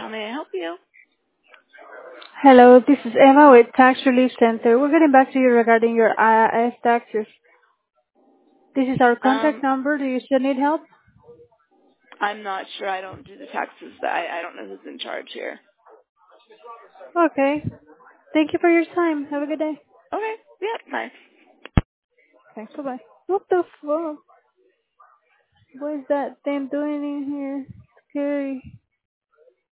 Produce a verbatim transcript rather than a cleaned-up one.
How may I help you? Hello, this is Emma with Tax Relief Center. We're getting back to you regarding your I R S taxes. This is our contact Um, number. Do you still need help? I'm not sure. I don't do the taxes. I, I don't know who's in charge here. Okay. Thank you for your time. Have a good day. Okay. Yeah, nice. Thanks. Bye-bye. What the fuck? What is that thing doing in here? Scary.